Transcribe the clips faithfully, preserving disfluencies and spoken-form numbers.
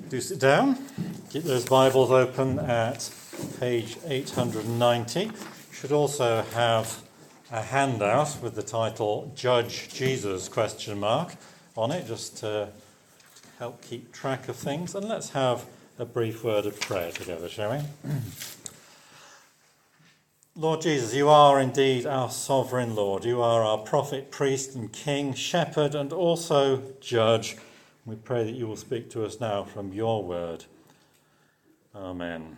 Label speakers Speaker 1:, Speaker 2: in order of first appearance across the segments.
Speaker 1: Do sit down. Keep those Bibles open at page eight hundred ninety. You should also have a handout with the title Judge Jesus question mark on it, just to help keep track of things. And let's have a brief word of prayer together, shall we? Lord Jesus, you are indeed our sovereign Lord. You are our prophet, priest and king, shepherd and also judge. We pray that you will speak to us now from your word. Amen.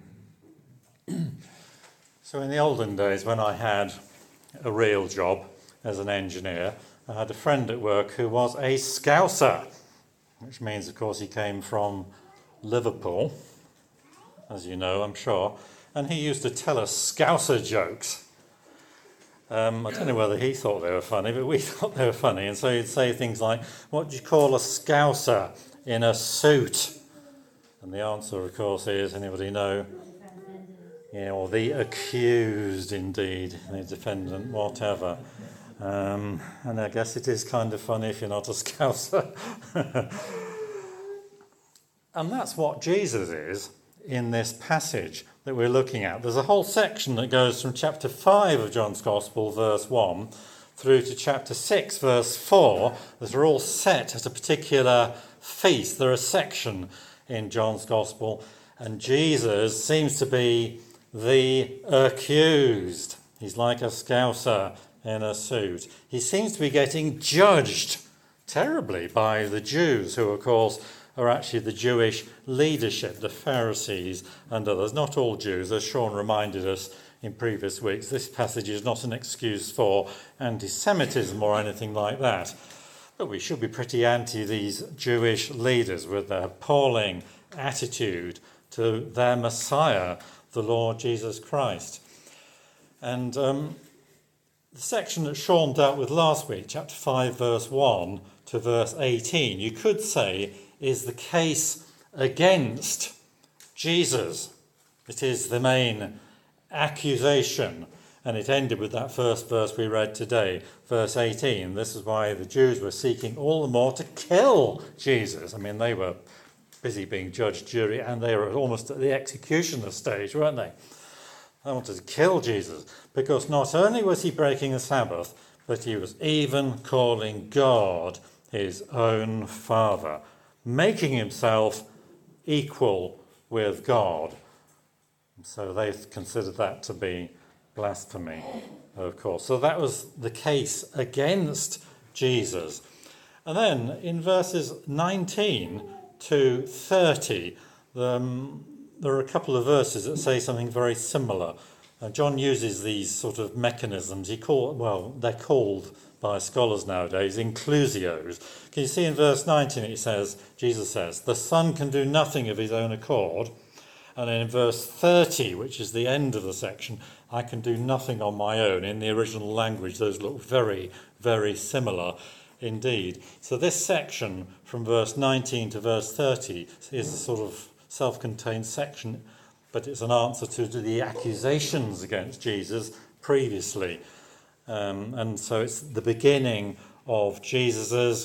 Speaker 1: So in the olden days, when I had a real job as an engineer, I had a friend at work who was a Scouser, which means, of course, he came from Liverpool, as you know, I'm sure, and he used to tell us Scouser jokes. Um, I don't know whether he thought they were funny, but we thought they were funny. And so he'd say things like, what do you call a Scouser in a suit? And the answer, of course, is, anybody know? Yeah, or the accused, indeed, the defendant, whatever. Um, and I guess it is kind of funny if you're not a Scouser. And that's what Jesus is in this passage that we're looking at. There's a whole section that goes from chapter five of John's Gospel, verse one, through to chapter six, verse four, that are all set at a particular feast. They're a section in John's Gospel, and Jesus seems to be the accused. He's like a Scouser in a suit. He seems to be getting judged terribly by the Jews, who, of course, are actually the Jewish leadership, the Pharisees and others. Not all Jews, as Sean reminded us in previous weeks. This passage is not an excuse for anti-Semitism or anything like that. But we should be pretty anti these Jewish leaders with their appalling attitude to their Messiah, the Lord Jesus Christ. And um, the section that Sean dealt with last week, chapter five, verse one to verse eighteen, you could say is the case against Jesus. It is the main accusation, and it ended with that first verse we read today, verse eighteen. This is why the Jews were seeking all the more to kill Jesus. I mean, they were busy being judge, jury, and they were almost at the executioner stage, weren't they? They wanted to kill Jesus, because not only was he breaking the Sabbath, but he was even calling God his own Father, making himself equal with God. So they considered that to be blasphemy, of course. So that was the case against Jesus. And then in verses nineteen to thirty, um, there are a couple of verses that say something very similar. Uh, John uses these sort of mechanisms. He call, well, they're called by scholars nowadays inclusios. Can you see in verse nineteen it says, Jesus says, the Son can do nothing of his own accord. And then in verse thirty, which is the end of the section, I can do nothing on my own. In the original language, those look very, very similar indeed. So this section from verse nineteen to verse thirty is a sort of self-contained section, but it's an answer to the accusations against Jesus previously. Um, and so it's the beginning of Jesus'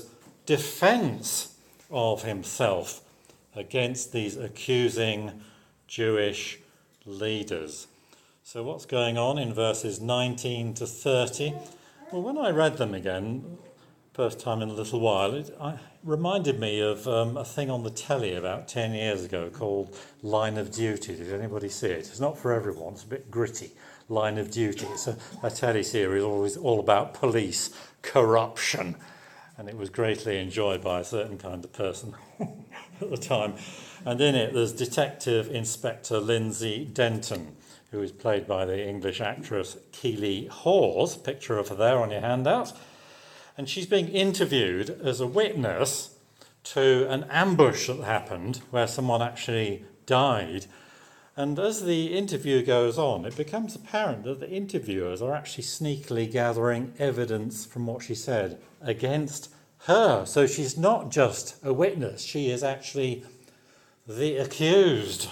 Speaker 1: defense of himself against these accusing Jewish leaders. So what's going on in verses nineteen to thirty? Well, when I read them again, first time in a little while, it I, reminded me of um, a thing on the telly about ten years ago called Line of Duty. Did anybody see it? It's not for everyone, it's a bit gritty. Line of Duty. It's a, a telly series always all about police corruption, and it was greatly enjoyed by a certain kind of person at the time. And in it there's Detective Inspector Lindsay Denton, who is played by the English actress Keely Hawes, picture of her there on your handout, and she's being interviewed as a witness to an ambush that happened where someone actually died. And as the interview goes on, it becomes apparent that the interviewers are actually sneakily gathering evidence from what she said against her. So she's not just a witness, she is actually the accused.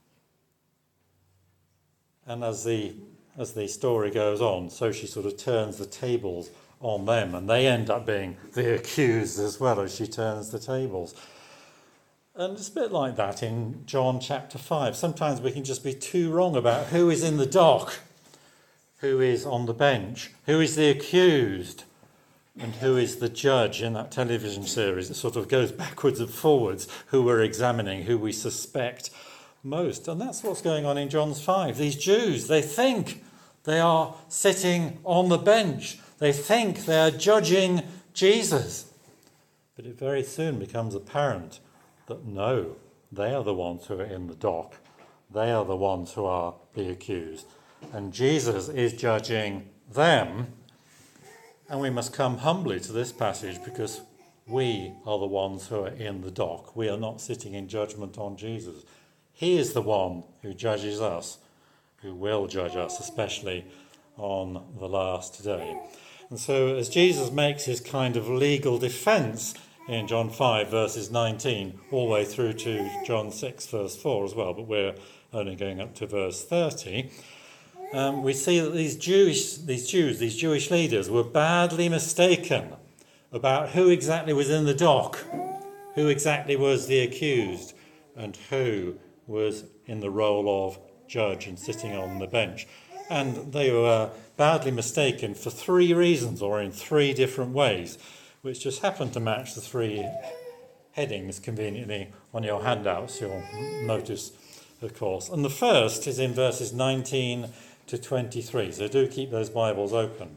Speaker 1: And as the as the story goes on, so she sort of turns the tables on them, and they end up being the accused as well as she turns the tables. And it's a bit like that in John chapter five. Sometimes we can just be too wrong about who is in the dock, who is on the bench, who is the accused, and who is the judge in that television series. It sort of goes backwards and forwards, who we're examining, who we suspect most. And that's what's going on in John five. These Jews, they think they are sitting on the bench. They think they are judging Jesus. But it very soon becomes apparent that no, they are the ones who are in the dock. They are the ones who are the accused. And Jesus is judging them. And we must come humbly to this passage because we are the ones who are in the dock. We are not sitting in judgment on Jesus. He is the one who judges us, who will judge us, especially on the last day. And so as Jesus makes his kind of legal defence in John five, verses nineteen, all the way through to John six, verse four as well, but we're only going up to verse thirty, um, we see that these Jewish, these Jews, these Jewish leaders were badly mistaken about who exactly was in the dock, who exactly was the accused, and who was in the role of judge and sitting on the bench. And they were badly mistaken for three reasons, or in three different ways, which just happen to match the three headings conveniently on your handouts, you'll notice, of course. And the first is in verses nineteen to twenty-three, so do keep those Bibles open.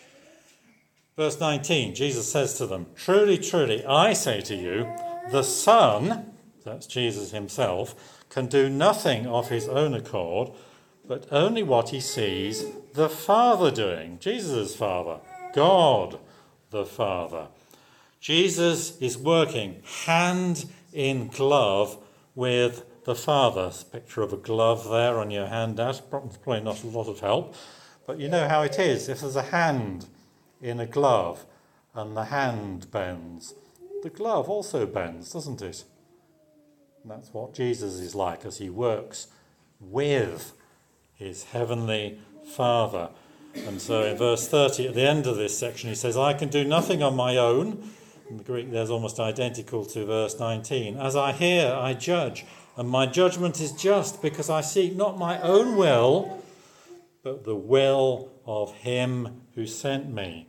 Speaker 1: Verse nineteen, Jesus says to them, "Truly, truly, I say to you, the Son," that's Jesus himself, "can do nothing of his own accord, but only what he sees the Father doing." Jesus' Father, God the Father. Jesus is working hand in glove with the Father. There's a picture of a glove there on your handout. Probably not a lot of help, but you know how it is. If there's a hand in a glove and the hand bends, the glove also bends, doesn't it? And that's what Jesus is like as he works with his heavenly Father. And so in verse thirty, at the end of this section, he says, "I can do nothing on my own." In the Greek, there's almost identical to verse nineteen. "As I hear, I judge, and my judgment is just, because I seek not my own will, but the will of him who sent me."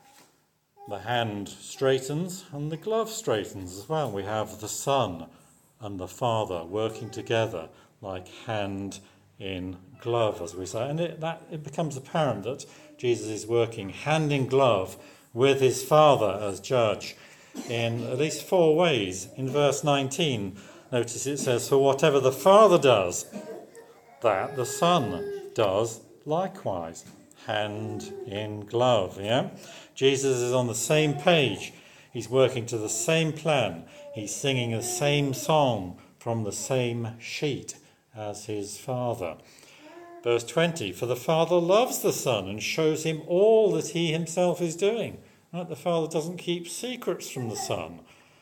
Speaker 1: The hand straightens, and the glove straightens as well. We have the Son and the Father working together like hand in glove, as we say. And it, that, it becomes apparent that Jesus is working hand in glove with his Father as judge in at least four ways. In verse nineteen, notice it says, "For whatever the Father does, that the Son does likewise." Hand in glove, yeah? Jesus is on the same page. He's working to the same plan. He's singing the same song from the same sheet as his Father. Verse twenty, "For the Father loves the Son and shows him all that he himself is doing." Right? The Father doesn't keep secrets from the Son.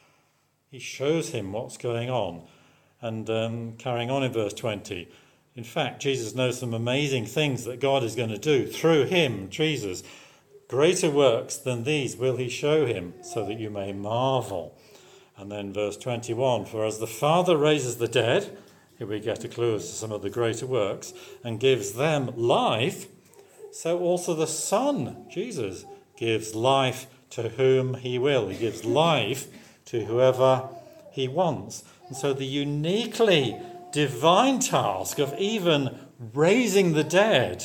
Speaker 1: He shows him what's going on. And um, carrying on in verse twenty, in fact, Jesus knows some amazing things that God is going to do through him, Jesus. "Greater works than these will he show him, so that you may marvel." And then verse twenty-one, "For as the Father raises the dead," here we get a clue as to some of the greater works, "and gives them life, so also the Son," Jesus, "gives life to whom he will." He gives life to whoever he wants. And so the uniquely divine task of even raising the dead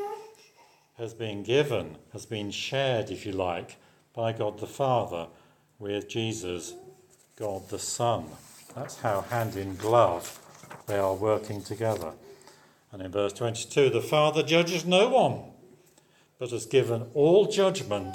Speaker 1: has been given, has been shared, if you like, by God the Father with Jesus, God the Son. That's how hand in glove they are working together. And in verse twenty-two, "The Father judges no one, but has given all judgment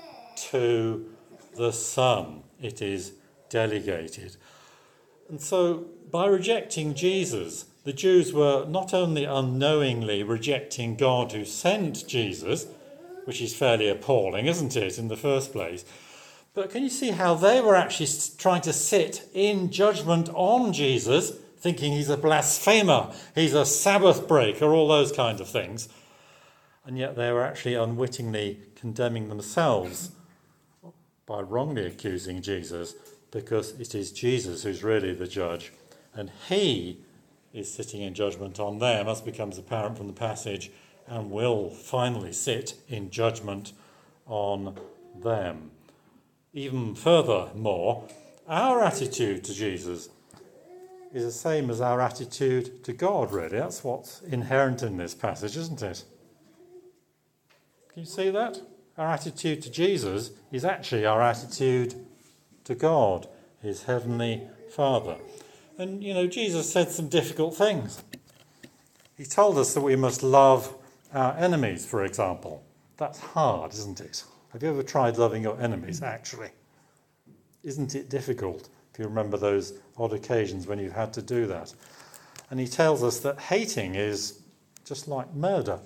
Speaker 1: to the Son." It is delegated. And so by rejecting Jesus, the Jews were not only unknowingly rejecting God who sent Jesus, which is fairly appalling, isn't it, in the first place, but can you see how they were actually trying to sit in judgment on Jesus, thinking he's a blasphemer, he's a Sabbath breaker, all those kinds of things, and yet they were actually unwittingly condemning themselves by wrongly accusing Jesus, because it is Jesus who's really the judge, and he is sitting in judgment on them, as becomes apparent from the passage, and will finally sit in judgment on them. Even furthermore, our attitude to Jesus is the same as our attitude to God, really. That's what's inherent in this passage, isn't it? Can you see that? Our attitude to Jesus is actually our attitude to God, his heavenly Father. And, you know, Jesus said some difficult things. He told us that we must love our enemies, for example. That's hard, isn't it? Have you ever tried loving your enemies, actually? Isn't it difficult, if you remember those odd occasions when you've had to do that? And he tells us that hating is just like murder.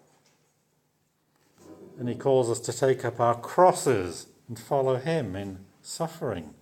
Speaker 1: And he calls us to take up our crosses and follow him in suffering.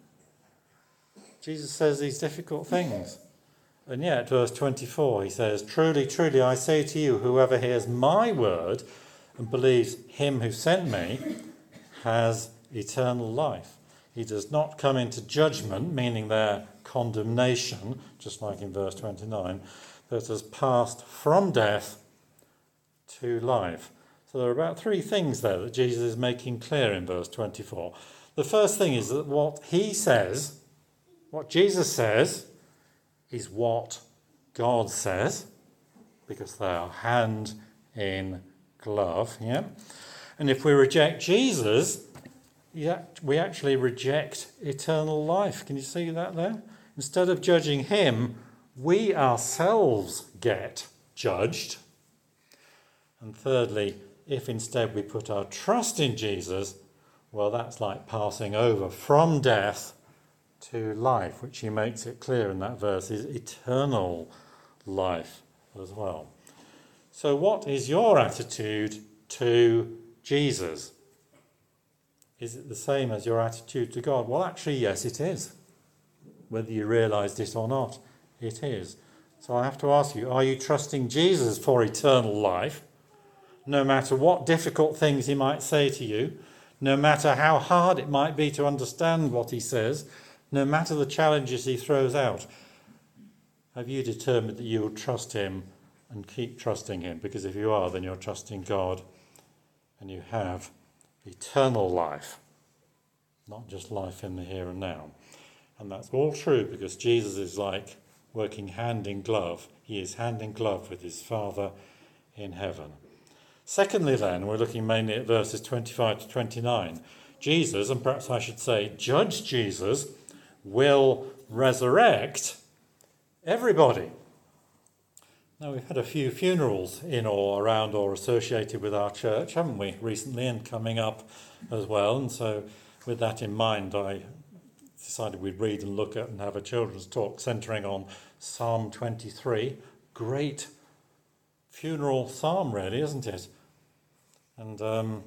Speaker 1: Jesus says these difficult things. And yet, verse twenty-four, he says, "Truly, truly, I say to you, whoever hears my word and believes him who sent me has eternal life. He does not come into judgment," meaning their condemnation, just like in verse twenty-nine, "but has passed from death to life." So there are about three things there that Jesus is making clear in verse twenty-four. The first thing is that what he says, what Jesus says, is what God says, because they are hand in glove. Yeah? And if we reject Jesus, we actually reject eternal life. Can you see that there? Instead of judging him, we ourselves get judged. And thirdly, if instead we put our trust in Jesus, well, that's like passing over from death to life, which he makes it clear in that verse is eternal life as well. So what is your attitude to Jesus? Is it the same as your attitude to God? Well, actually, yes, it is. Whether you realised it or not, it is. So I have to ask you, are you trusting Jesus for eternal life? No matter what difficult things he might say to you, no matter how hard it might be to understand what he says, no matter the challenges he throws out, have you determined that you will trust him and keep trusting him? Because if you are, then you're trusting God and you have eternal life, not just life in the here and now. And that's all true because Jesus is like working hand in glove. He is hand in glove with his Father in heaven. Secondly, then, we're looking mainly at verses twenty-five to twenty-nine. Jesus, and perhaps I should say Judge Jesus, will resurrect everybody. Now, we've had a few funerals in or around or associated with our church, haven't we, recently, and coming up as well. And so with that in mind, I decided we'd read and look at and have a children's talk centering on Psalm twenty-three. Great funeral psalm, really, isn't it? And um,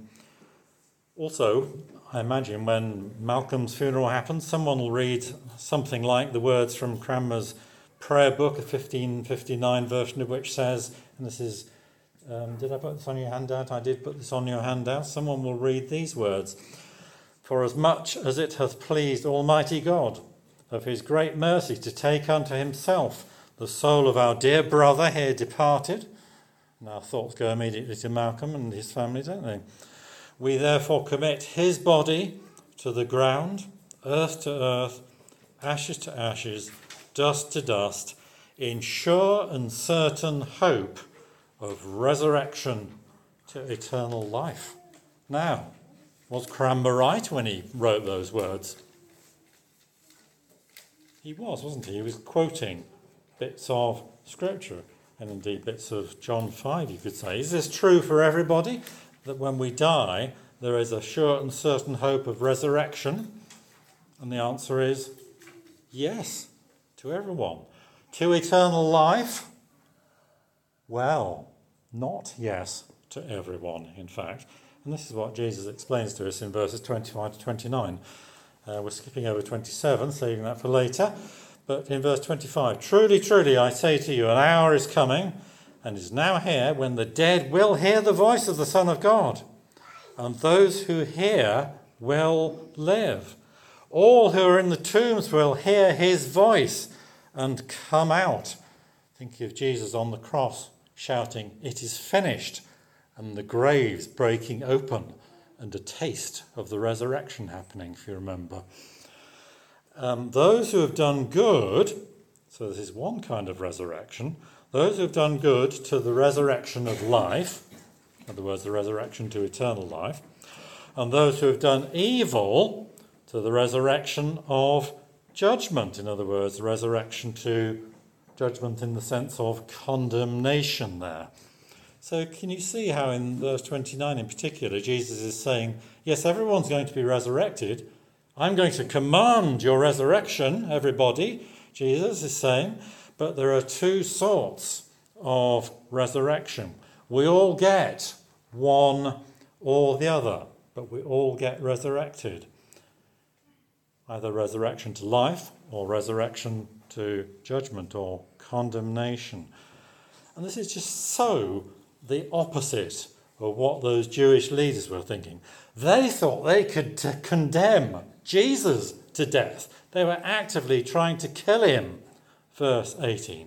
Speaker 1: also, I imagine when Malcolm's funeral happens, someone will read something like the words from Cranmer's prayer book, a fifteen fifty-nine version of which says, and this is, um, did I put this on your handout? I did put this on your handout. Someone will read these words. "For as much as it hath pleased Almighty God of his great mercy to take unto himself the soul of our dear brother here departed," and our thoughts go immediately to Malcolm and his family, don't they? "We therefore commit his body to the ground, earth to earth, ashes to ashes, dust to dust, in sure and certain hope of resurrection to eternal life." Now, was Cranmer right when he wrote those words? He was, wasn't he? He was quoting bits of Scripture, and indeed bits of John five, you could say. Is this true for everybody, that when we die, there is a sure and certain hope of resurrection? And the answer is yes, to everyone. To eternal life? Well, not yes to everyone, in fact. And this is what Jesus explains to us in verses twenty-five to twenty-nine. Uh, we're skipping over twenty-seven, saving that for later. But in verse twenty-five, "Truly, truly, I say to you, an hour is coming, and is now here, when the dead will hear the voice of the Son of God, and those who hear will live. All who are in the tombs will hear his voice and come out. Think of Jesus on the cross shouting, "It is finished," and the graves breaking open and a taste of the resurrection happening, if you remember. Um, those who have done good, so this is one kind of resurrection, those who have done good to the resurrection of life, in other words, the resurrection to eternal life, and those who have done evil to the resurrection of judgment, in other words, the resurrection to judgment in the sense of condemnation there. So can you see how in verse twenty-nine in particular, Jesus is saying, yes, everyone's going to be resurrected. I'm going to command your resurrection, everybody, Jesus is saying, but there are two sorts of resurrection. We all get one or the other, but we all get resurrected. Either resurrection to life or resurrection to judgment or condemnation. And this is just so the opposite of what those Jewish leaders were thinking. They thought they could t- condemn Jesus to death. They were actively trying to kill him. Verse eighteen.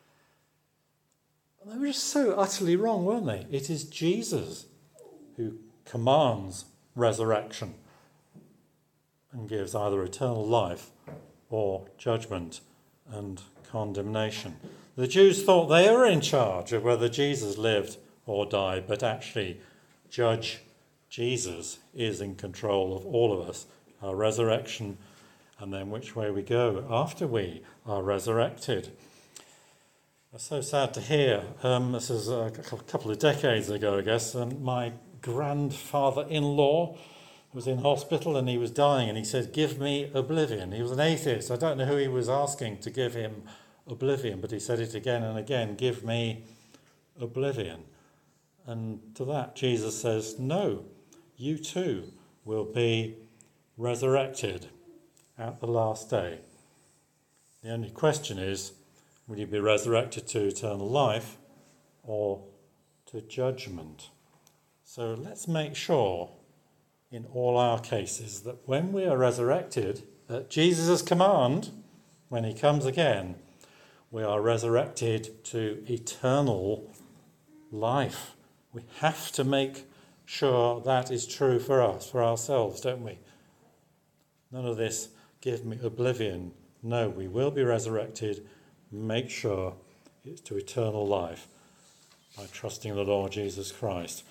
Speaker 1: They were just so utterly wrong, weren't they? It is Jesus who commands resurrection and gives either eternal life or judgment and condemnation. The Jews thought they were in charge of whether Jesus lived or died, but actually Judge Jesus is in control of all of us, our resurrection, and then which way we go after we are resurrected. It's so sad to hear. Um, this is a couple of decades ago, I guess. Um, my grandfather-in-law was in hospital and he was dying, and he said, "Give me oblivion." He was an atheist. I don't know who he was asking to give him oblivion, but he said it again and again, "Give me oblivion." And to that, Jesus says, no, you too will be resurrected at the last day. The only question is, will you be resurrected to eternal life or to judgment? So let's make sure in all our cases that when we are resurrected, at Jesus' command, when he comes again, we are resurrected to eternal life. We have to make sure that is true for us, for ourselves, don't we? None of this, give me oblivion. No, we will be resurrected. Make sure it's to eternal life by trusting the Lord Jesus Christ.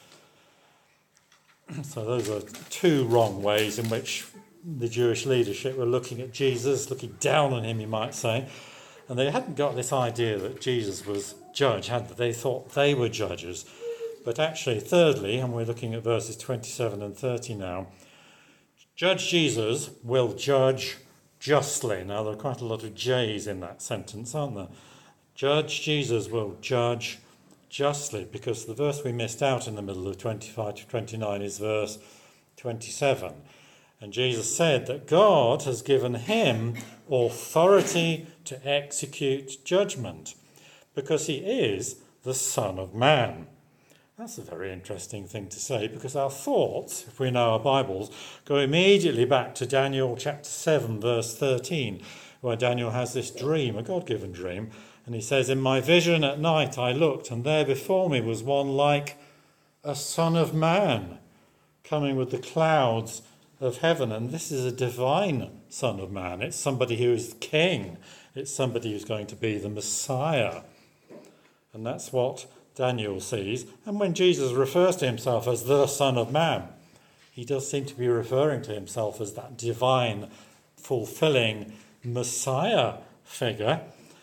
Speaker 1: So those are two wrong ways in which the Jewish leadership were looking at Jesus, looking down on him, you might say. And they hadn't got this idea that Jesus was judge, had they? They thought they were judges. But actually, thirdly, and we're looking at verses twenty-seven and thirty now, Judge Jesus will judge justly. Now, there are quite a lot of J's in that sentence, aren't there? Judge Jesus will judge justly, because the verse we missed out in the middle of twenty-five to twenty-nine is verse twenty-seven. And Jesus said that God has given him authority to execute judgment, because he is the Son of Man. That's a very interesting thing to say, because our thoughts, if we know our Bibles, go immediately back to Daniel chapter seven, verse thirteen, where Daniel has this dream, a God-given dream, and he says, "In my vision at night I looked, and there before me was one like a son of man, coming with the clouds of heaven." And this is a divine Son of Man. It's somebody who is king. It's somebody who's going to be the Messiah. And that's what Daniel sees. And when Jesus refers to himself as the Son of Man, he does seem to be referring to himself as that divine, fulfilling Messiah figure.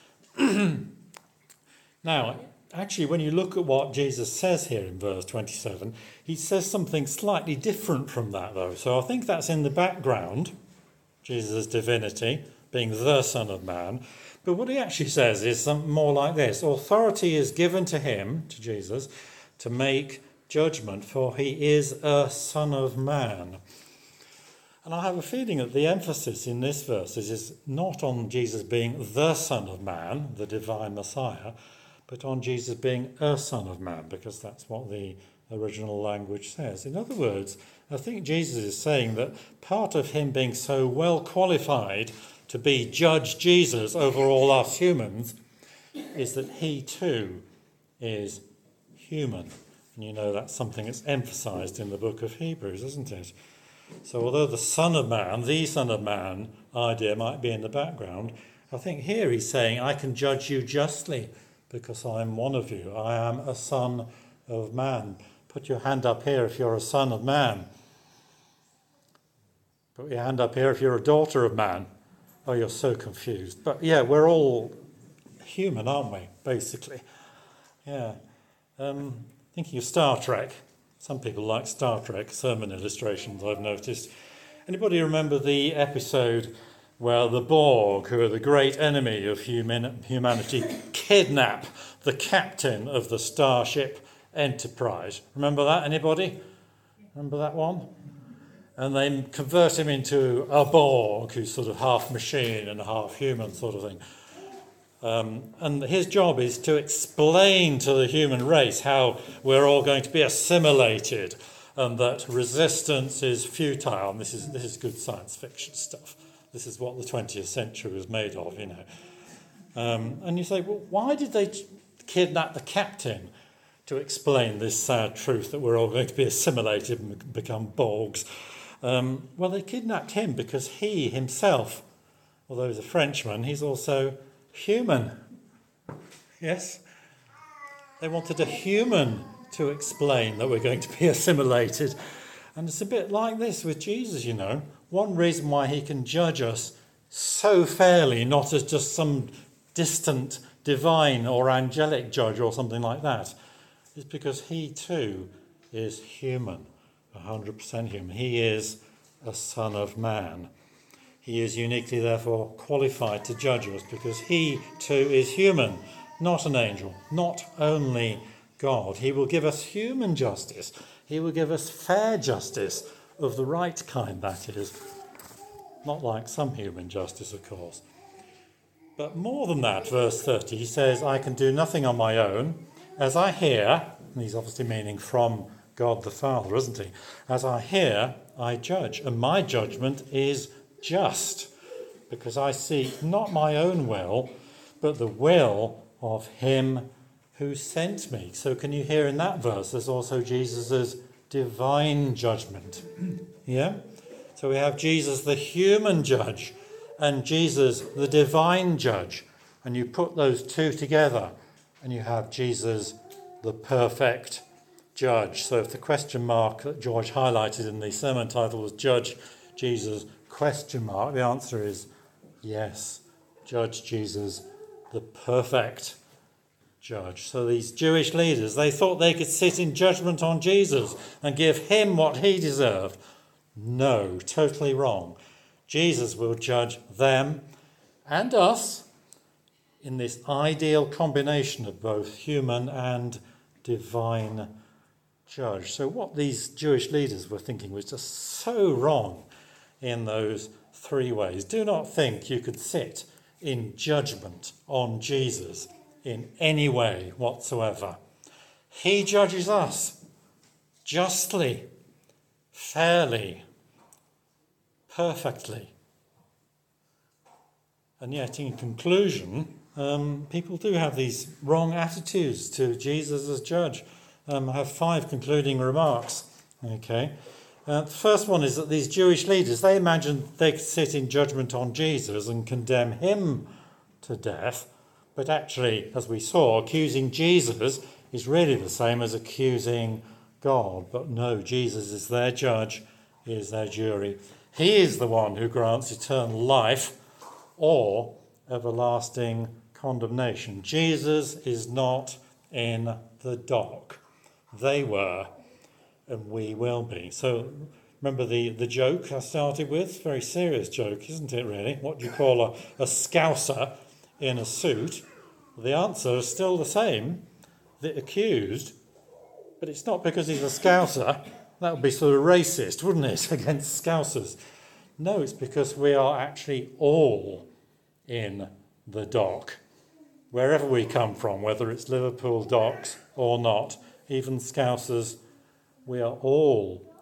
Speaker 1: Now, actually, when you look at what Jesus says here in verse twenty-seven, he says something slightly different from that, though. So I think that's in the background, Jesus' divinity, being the Son of Man. But what he actually says is something more like this. Authority is given to him, to Jesus, to make judgment, for he is a Son of Man. And I have a feeling that the emphasis in this verse is not on Jesus being the Son of Man, the divine Messiah, but on Jesus being a Son of Man, because that's what the original language says. In other words, I think Jesus is saying that part of him being so well qualified to be Judge Jesus over all us humans is that he too is human. And you know that's something that's emphasised in the book of Hebrews, isn't it? So although the Son of Man, the Son of Man idea might be in the background, I think here he's saying, I can judge you justly because I am one of you. I am a son of man. Put your hand up here if you're a son of man. Put your hand up here if you're a daughter of man. Oh, you're so confused. But yeah, we're all human, aren't we, basically? Yeah. Um, thinking of Star Trek. Some people like Star Trek sermon illustrations, I've noticed. Anybody remember the episode where the Borg, who are the great enemy of human, humanity, kidnap the captain of the Starship Enterprise? Remember that, anybody? Remember that one? And they convert him into a Borg, who's sort of half machine and half human sort of thing. Um, and his job is to explain to the human race how we're all going to be assimilated and that resistance is futile. And this is this is good science fiction stuff. This is what the twentieth century was made of, you know. Um, and you say, well, why did they kidnap the captain to explain this sad truth that we're all going to be assimilated and become Borgs? Um, well, they kidnapped him because he himself, although he's a Frenchman, he's also human. Yes? They wanted a human to explain that we're going to be assimilated. And it's a bit like this with Jesus, you know. One reason why he can judge us so fairly, not as just some distant divine or angelic judge or something like that, is because he too is human, one hundred percent human. He is a son of man. He is uniquely, therefore, qualified to judge us because he too is human, not an angel, not only God. He will give us human justice. He will give us fair justice of the right kind, that is. Not like some human justice, of course. But more than that, verse thirty, he says, I can do nothing on my own. As I hear, and he's obviously meaning from God the Father, isn't he? As I hear, I judge, and my judgment is just, because I seek not my own will, but the will of him who sent me. So can you hear in that verse, there's also Jesus' divine judgment. Yeah? So we have Jesus the human judge and Jesus the divine judge. And you put those two together and you have Jesus the perfect judge. So if the question mark that George highlighted in the sermon title was Judge Jesus question mark, the answer is yes. Judge Jesus the perfect judge. So these Jewish leaders, they thought they could sit in judgment on Jesus and give him what he deserved. No, totally wrong. Jesus will judge them and us in this ideal combination of both human and divine judge. So what these Jewish leaders were thinking was just so wrong in those three ways. Do not think you could sit in judgment on Jesus in any way whatsoever. He judges us justly, fairly, perfectly. And yet, in conclusion, um, people do have these wrong attitudes to Jesus as judge. Um, I have five concluding remarks. Okay. Uh, the first one is that these Jewish leaders, they imagined they could sit in judgment on Jesus and condemn him to death. But actually, as we saw, accusing Jesus is really the same as accusing God. But no, Jesus is their judge, he is their jury. He is the one who grants eternal life or everlasting condemnation. Jesus is not in the dock. They were, and we will be. So remember the, the joke I started with? Very serious joke, isn't it, really? What do you call a, a scouser in a suit? Well, the answer is still the same. The accused, but it's not because he's a scouser. That would be sort of racist, wouldn't it, against scousers? No, it's because we are actually all in the dock. Wherever we come from, whether it's Liverpool docks or not, even scousers, we are all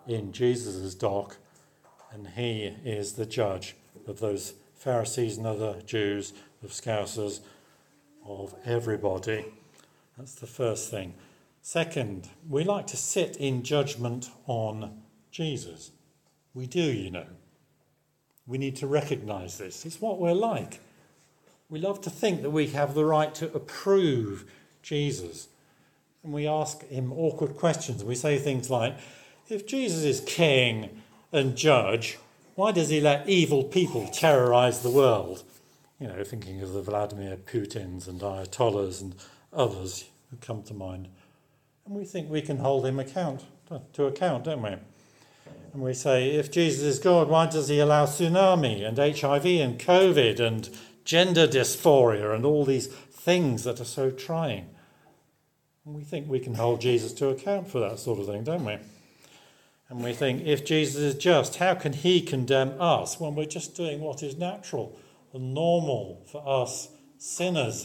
Speaker 1: in Jesus' dock, and he is the judge of those Pharisees and other Jews, of Scousers, of everybody. That's the first thing. Second, we like to sit in judgment on Jesus. We do, you know. We need to recognise this. It's what we're like. We love to think that we have the right to approve Jesus. And we ask him awkward questions. We say things like, if Jesus is king and judge, why does he let evil people terrorise the world? You know, thinking of the Vladimir Putins and Ayatollahs and others who come to mind. And we think we can hold him account to account, don't we? And we say, if Jesus is God, why does he allow tsunami and H I V and COVID and gender dysphoria and all these things that are so trying? And we think we can hold Jesus to account for that sort of thing, don't we? And we think, if Jesus is just, how can he condemn us when we're just doing what is natural and normal for us sinners?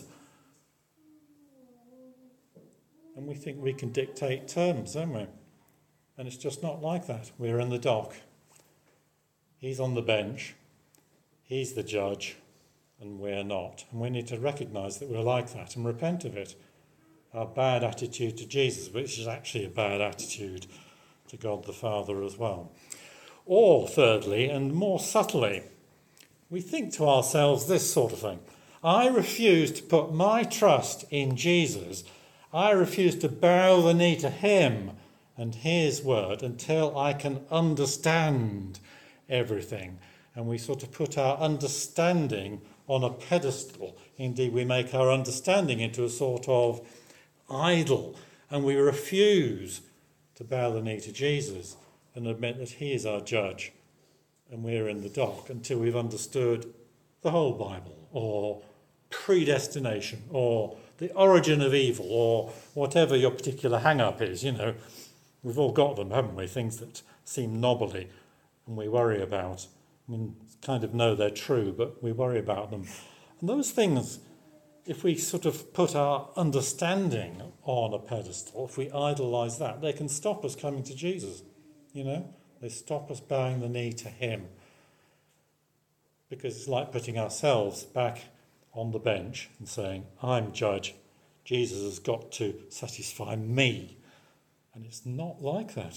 Speaker 1: And we think we can dictate terms, don't we? And it's just not like that. We're in the dock. He's on the bench. He's the judge. And we're not. And we need to recognise that we're like that and repent of it. Our bad attitude to Jesus, which is actually a bad attitude to God the Father as well. Or, thirdly, and more subtly, we think to ourselves this sort of thing. I refuse to put my trust in Jesus. I refuse to bow the knee to him and his word until I can understand everything. And we sort of put our understanding on a pedestal. Indeed, we make our understanding into a sort of idol. And we refuse to bow the knee to Jesus and admit that he is our judge and we're in the dock until we've understood the whole Bible, or predestination, or the origin of evil, or whatever your particular hang-up is. You know, we've all got them, haven't we? Things that seem knobbly and we worry about. I mean, kind of know they're true, but we worry about them. And those things, if we sort of put our understanding on a pedestal, if we idolise that, they can stop us coming to Jesus, you know? They stop us bowing the knee to him. Because it's like putting ourselves back on the bench and saying, I'm judge, Jesus has got to satisfy me. And it's not like that.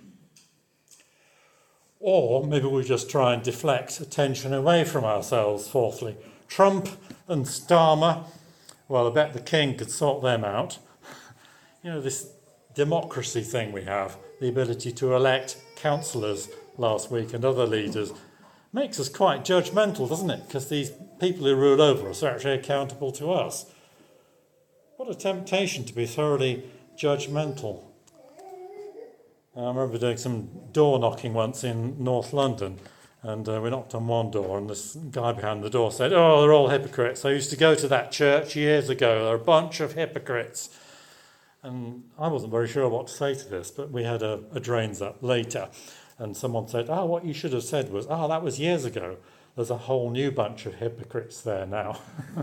Speaker 1: Or maybe we just try and deflect attention away from ourselves, fourthly. Trump and Starmer, well, I bet the king could sort them out. You know, this democracy thing we have, the ability to elect councillors last week and other leaders, makes us quite judgmental, doesn't it? Because these people who rule over us are actually accountable to us. What a temptation to be thoroughly judgmental. I remember doing some door knocking once in North London, and uh, we knocked on one door, and this guy behind the door said, oh, they're all hypocrites. I used to go to that church years ago. They're a bunch of hypocrites. And I wasn't very sure what to say to this, but we had a, a drains up later, and someone said, oh, what you should have said was, oh, that was years ago. There's a whole new bunch of hypocrites there now.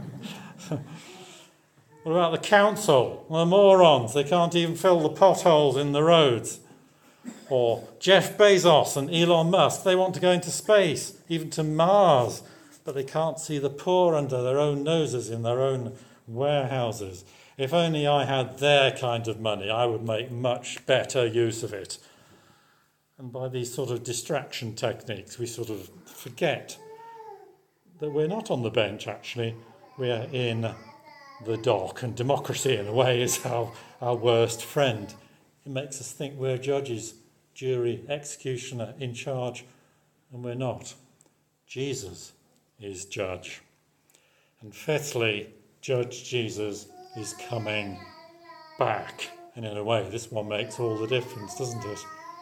Speaker 1: What about the council? They're morons. They can't even fill the potholes in the roads. Or Jeff Bezos and Elon Musk, they want to go into space, even to Mars, but they can't see the poor under their own noses in their own warehouses. If only I had their kind of money, I would make much better use of it. And by these sort of distraction techniques, we sort of forget that we're not on the bench, actually. We're in the dock, and democracy, in a way, is our, our worst friend. It makes us think we're judges, jury, executioner, in charge, and we're not. Jesus is judge. And fifthly, Judge Jesus is coming back. And in a way, this one makes all the difference, doesn't it?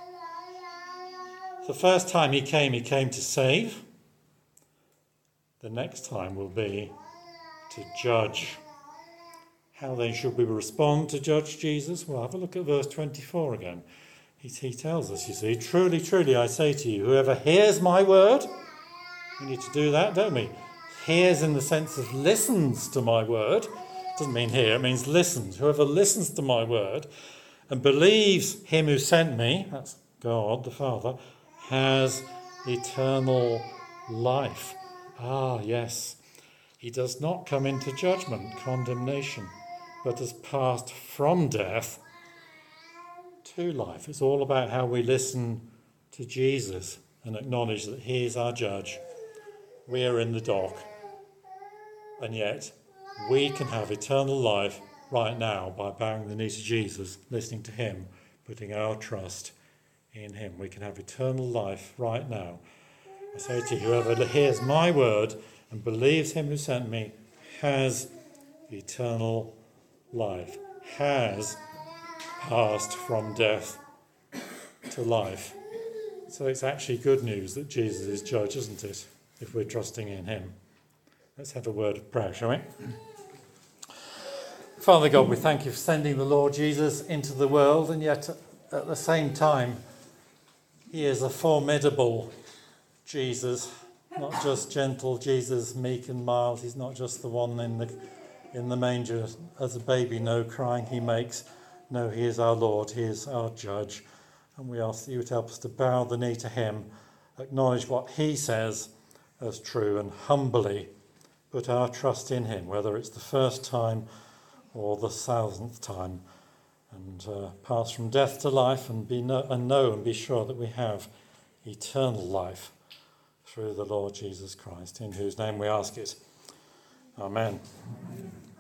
Speaker 1: The first time he came, he came to save. The next time will be to judge. How then should we respond to Judge Jesus? Well, have a look at verse twenty-four again. He, he tells us, you see, truly, truly, I say to you, whoever hears my word, we need to do that, don't we? Hears in the sense of listens to my word. Doesn't mean hear, it means listens. Whoever listens to my word and believes him who sent me, that's God the Father, has eternal life. Ah, yes. He does not come into judgment, condemnation, but has passed from death to life. It's all about how we listen to Jesus and acknowledge that he is our judge. We are in the dock, and yet we can have eternal life right now by bowing the knee to Jesus, listening to him, putting our trust in him. We can have eternal life right now. I say to you, whoever hears my word and believes him who sent me has eternal life, has passed from death to life. So it's actually good news that Jesus is judge, isn't it, if we're trusting in him. Let's have a word of prayer, shall we? Father God, we thank you for sending the Lord Jesus into the world, and yet at the same time, he is a formidable Jesus, not just gentle Jesus, meek and mild. He's not just the one in the in the manger as a baby, no crying he makes. No, he is our Lord, he is our judge. And we ask that you would help us to bow the knee to him, acknowledge what he says as true, and humbly put our trust in him, whether it's the first time or the thousandth time, and uh, pass from death to life, and be know, and know and be sure that we have eternal life through the Lord Jesus Christ, in whose name we ask it. Amen.